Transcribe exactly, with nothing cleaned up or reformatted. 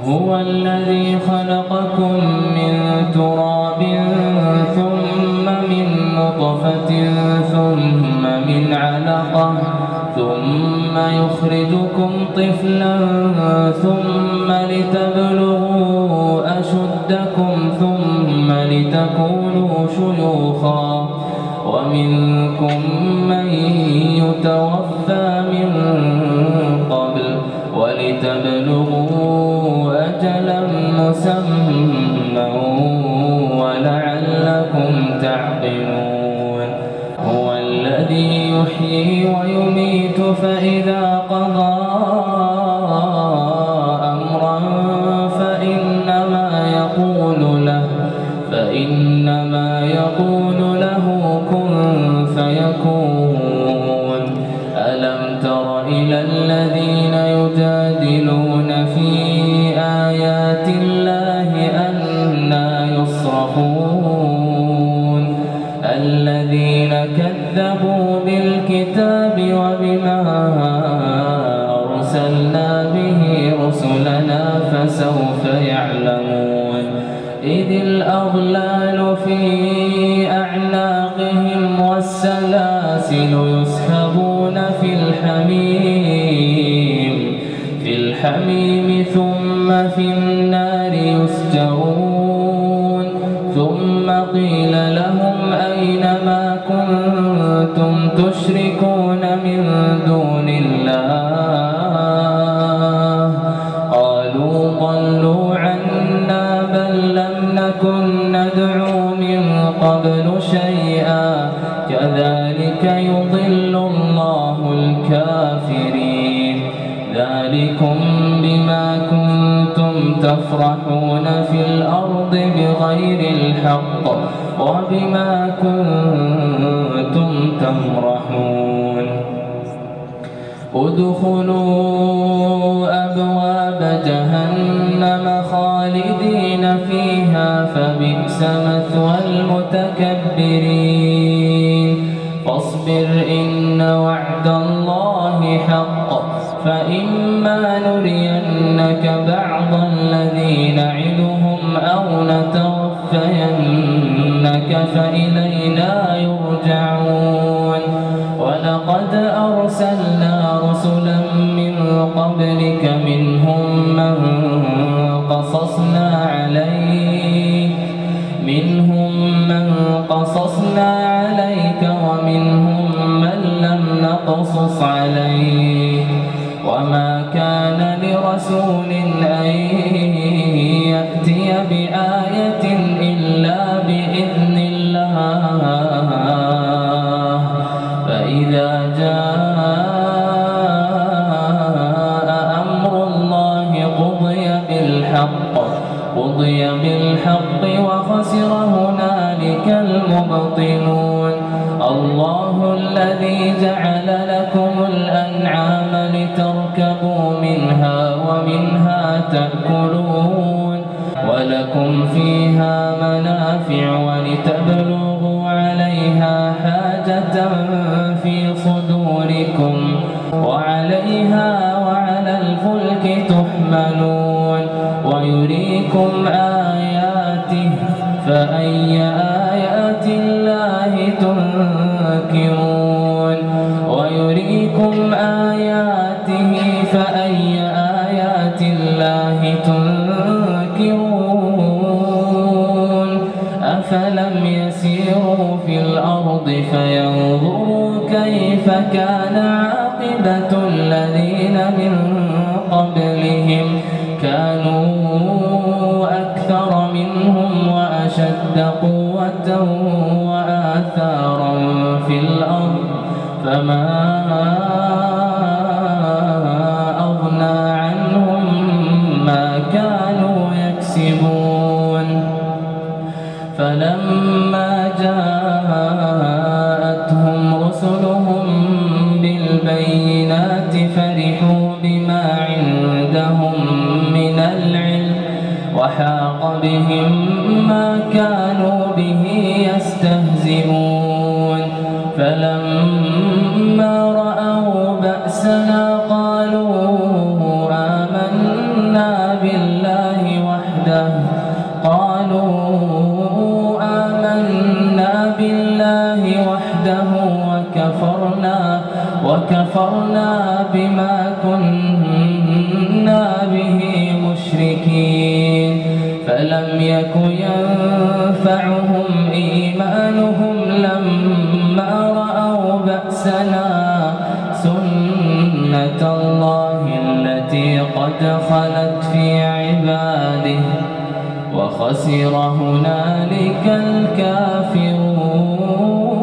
هو الذي خلقكم من تراب ثم من نطفة ثم من علقة ثم يخرجكم طفلا ثم لتبلغوا أشدكم ثم لتكونوا شيوخا ومنكم من يتوفى من قبل ولتبلغوا أجلا مسمى ولعلكم تعقلون. هو الذي يحيي ويميت فإذا قضى أمرا فإنما يقول له فإنما يقول له كن فيكون. ألم تر إلى الذين يجادلون في آيات الله أنى يصرفون الذين كذبوا بالكتاب وبما أرسلنا به رسلنا فسوف يعلمون. إذ الأغلال في أعناقهم والسلاسل يسحبون في الحميم في الحميم ثم في النار يسجرون. ثم قيل لهم أين ما كنتم تشركون من دون الله قالوا ضلوا عنا بل لم نكن ندعو من قبل شيئا كذلك يضل الله الكافرين. ذلكم بما كنتم تفرحون في الأرض بغير الحق وبما كنتم تمرحون. ادخلوا أبواب جهنم خالدين فيها فبئس مثوى المتكبرين. فاصبر إن وعد الله حق فإما نرينك بعض الذي نعدهم أو نتوفينك فإلينا يرجعون. ولقد أرسلنا رسلا من قبلك منهم من قصصنا عليك منهم من قصصنا عليك ومنهم من لم نقصص عليك وما كان لرسول أن يأتي بآية إلا بإذن الله فإذا جاء أمر الله قضي بالحق قضي بالحق وخسر هنالك المبطلون. الله الذي جعل لكم الأنعام لتركبوا منها ومنها تأكلون ولكم فيها منافع ولتبلغوا عليها حاجة في صدوركم وعليها وعلى الفلك تحملون. ويريكم آياته فأي آيات الله تنكرون. ويريكم آياته فأي آيات الله تنكرون. أفلم يسيروا في الأرض فينظروا كيف كان عاقبة الذين من قبلهم كانوا أكثر منهم وأشد قوة وآثارا في الأرض فما أغنى عنهم ما كانوا يكسبون. فلما جاءتهم رسلهم بالبينات فرحوا بما عندهم من العلم وحاق بهم ما كانوا به يستهزئون. فلما رأوا بأسنا قالوا آمنا بالله وكفرنا بما كنا به مشركين فلم يك ينفعهم إيمانهم لما رأوا بأسنا سنة الله التي قد خلت في عباده وخسر هنالك الكافرون.